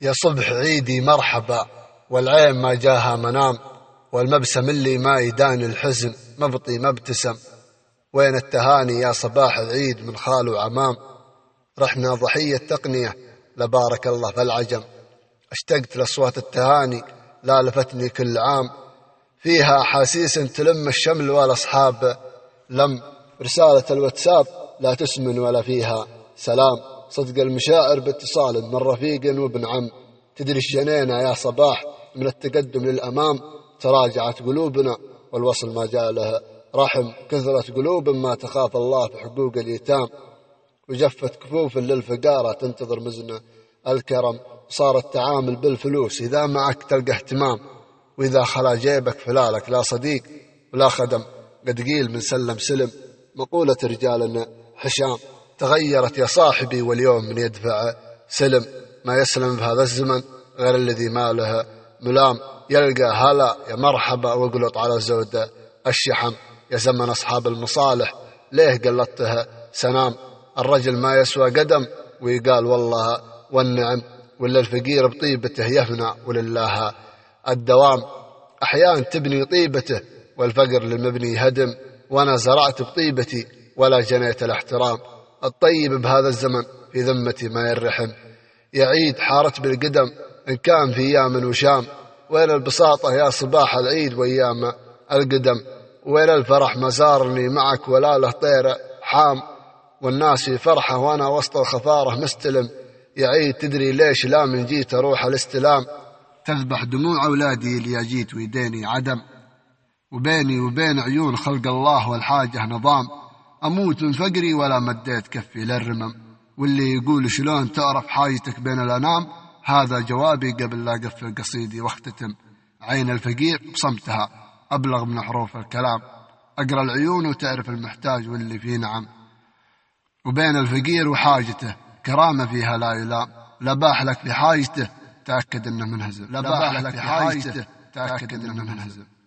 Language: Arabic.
يا صبح عيدي مرحبا، والعين ما جاها منام، والمبسم اللي ما يدان الحزن مبطي مبتسم. وين التهاني يا صباح العيد من خال وعمام؟ رحنا ضحية تقنية لبارك الله فالعجم. اشتقت لأصوات التهاني لا لفتني كل عام، فيها أحاسيس تلم الشمل والأصحاب. لم رسالة الواتساب لا تسمن ولا فيها سلام، صدق المشاعر باتصال من رفيق وابن عم. تدري الجنينة يا صباح من التقدم للأمام، تراجعت قلوبنا والوصل ما جاء له رحم. كثرت قلوب ما تخاف الله في حقوق اليتام، وجفت كفوف للفقارة تنتظر مزن الكرم. صار التعامل بالفلوس، إذا معك تلقى اهتمام، وإذا خلا جيبك فلالك لا صديق ولا خدم. قد قيل من سلم سلم مقولة رجال حشام. تغيرت يا صاحبي واليوم من يدفع سلم، ما يسلم في هذا الزمن غير الذي ما له ملام. يلقى هلا يا مرحبا واقلط على زود الشحم. يا زمن أصحاب المصالح ليه قلطها سنام؟ الرجل ما يسوى قدم ويقال والله والنعم، ولا الفقير بطيبته يفنى ولله الدوام. أحيان تبني طيبته والفقر للمبني هدم، وأنا زرعت بطيبتي ولا جنيت الاحترام. الطيب بهذا الزمن في ذمتي ما يرحم. يعيد حارت بالقدم إن كان في أيام وشام، وين البساطة يا صباح العيد وأيام القدم؟ وين الفرح ما زارني معك ولا له طير حام؟ والناس في فرحة وأنا وسط الخفارة مستلم. يعيد تدري ليش لا من جيت أروح الاستلام؟ تذبح دموع أولادي اللي جيت ويديني عدم، وبيني وبين عيون خلق الله والحاجة نظام. أموت من فقري ولا مديت كفي للرمم، واللي يقول شلون تعرف حاجتك بين الأنام؟ هذا جوابي قبل لا أقفل قصيدي واختتم. عين الفقير بصمتها أبلغ من حروف الكلام، أقرأ العيون وتعرف المحتاج واللي فيه نعم. وبين الفقير وحاجته كرامة فيها لا يلام، لباح لك في حاجته تأكد أنه منهزم، لباح لك في حاجته تأكد أنه منهزم.